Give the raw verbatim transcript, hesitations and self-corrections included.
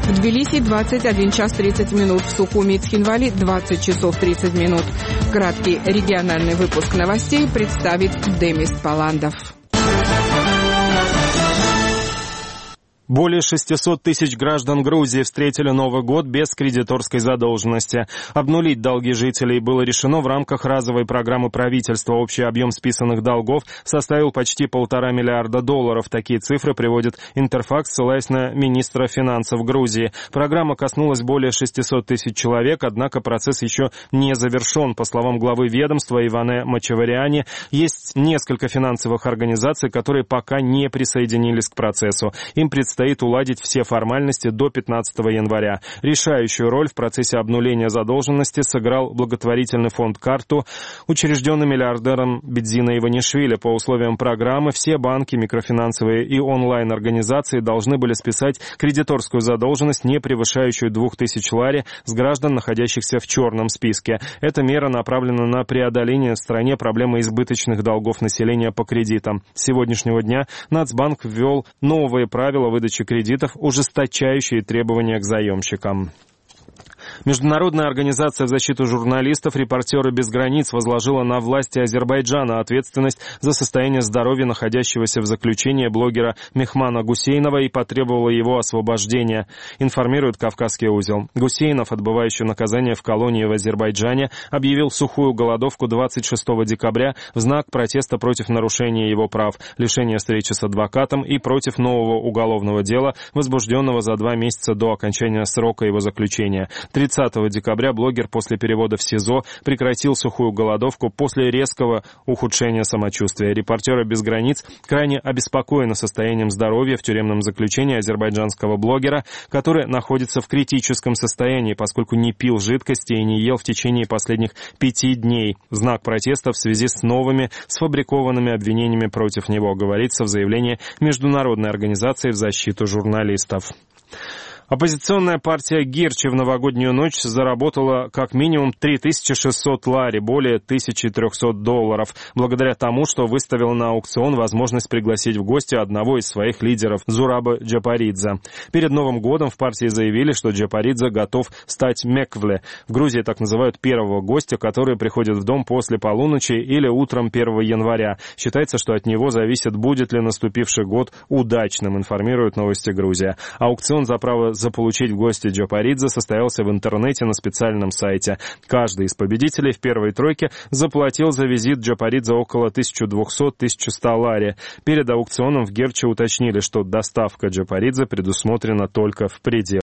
В Тбилиси двадцать один час тридцать минут, в Сухуми и Цхинвали двадцать часов тридцать минут. Краткий региональный выпуск новостей представит Демис Паландов. Более шестисот тысяч граждан Грузии встретили Новый год без кредиторской задолженности. Обнулить долги жителей было решено в рамках разовой программы правительства. Общий объем списанных долгов составил почти полтора миллиарда долларов. Такие цифры приводит Интерфакс, ссылаясь на министра финансов Грузии. Программа коснулась более шестисот тысяч человек, однако процесс еще не завершен. По словам главы ведомства Иване Мачавариани, есть несколько финансовых организаций, которые пока не присоединились к процессу. Им предстоит Предстоит уладить все формальности до пятнадцатого января. Решающую роль в процессе обнуления задолженности сыграл благотворительный фонд «Карту», учрежденный миллиардером Бедзина Иванишвили. По условиям программы все банки, микрофинансовые и онлайн-организации должны были списать кредиторскую задолженность, не превышающую двух тысяч лари, с граждан, находящихся в черном списке. Эта мера направлена на преодоление в стране проблемы избыточных долгов населения по кредитам. С сегодняшнего дня Нацбанк ввел новые правила выдачи кредитов, ужесточающие требования к заемщикам. Международная организация в защиту журналистов «Репортеры без границ» возложила на власти Азербайджана ответственность за состояние здоровья находящегося в заключении блогера Мехмана Гусейнова и потребовала его освобождения, информирует «Кавказский узел». Гусейнов, отбывающий наказание в колонии в Азербайджане, объявил сухую голодовку двадцать шестого декабря в знак протеста против нарушения его прав, лишения встречи с адвокатом и против нового уголовного дела, возбужденного за два месяца до окончания срока его заключения. тридцатого декабря блогер после перевода в СИЗО прекратил сухую голодовку после резкого ухудшения самочувствия. «Репортеры без границ» крайне обеспокоены состоянием здоровья в тюремном заключении азербайджанского блогера, который находится в критическом состоянии, поскольку не пил жидкости и не ел в течение последних пяти дней. В знак протеста в связи с новыми сфабрикованными обвинениями против него, говорится в заявлении Международной организации в защиту журналистов. Оппозиционная партия Гирчи в новогоднюю ночь заработала как минимум три тысячи шестьсот лари, более тысяча триста долларов, благодаря тому, что выставила на аукцион возможность пригласить в гости одного из своих лидеров, Зураба Джапаридзе. Перед Новым годом в партии заявили, что Джапаридзе готов стать Меквле. В Грузии так называют первого гостя, который приходит в дом после полуночи или утром первого января. Считается, что от него зависит, будет ли наступивший год удачным, информирует «Новости Грузия». Аукцион за право заполучить в гости Джапаридзе состоялся в интернете на специальном сайте. Каждый из победителей в первой тройке заплатил за визит Джапаридзе около тысяча двести - тысяча сто лари. Перед аукционом в Герче уточнили, что доставка Джапаридзе предусмотрена только в пределах